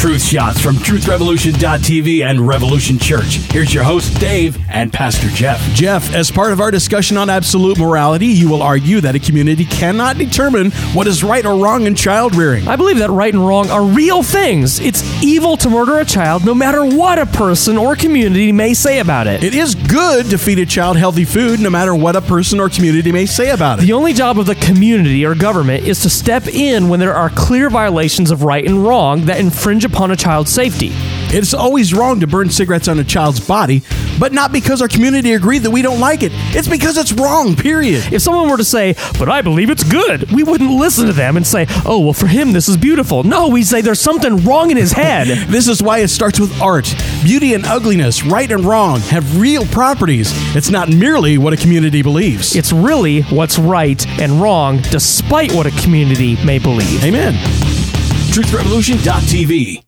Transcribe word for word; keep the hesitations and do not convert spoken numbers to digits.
Truth Shots from truth revolution dot t v and Revolution Church. Here's your host, Dave, and Pastor Jeff. Jeff, as part of our discussion on absolute morality, you will argue that a community cannot determine what is right or wrong in child rearing. I believe that right and wrong are real things. It's evil to murder a child no matter what a person or community may say about it. It is good to feed a child healthy food no matter what a person or community may say about it. The only job of the community or government is to step in when there are clear violations of right and wrong that infringe upon a child's safety. It's always wrong to burn cigarettes on a child's body, but not because our community agreed that we don't like it. It's because it's wrong, period. If someone were to say, but I believe it's good, we wouldn't listen to them and say, oh, well, for him, this is beautiful. No, we say there's something wrong in his head. This is why it starts with art. Beauty and ugliness, right and wrong, have real properties. It's not merely what a community believes. It's really what's right and wrong, despite what a community may believe. Amen. truth revolution dot t v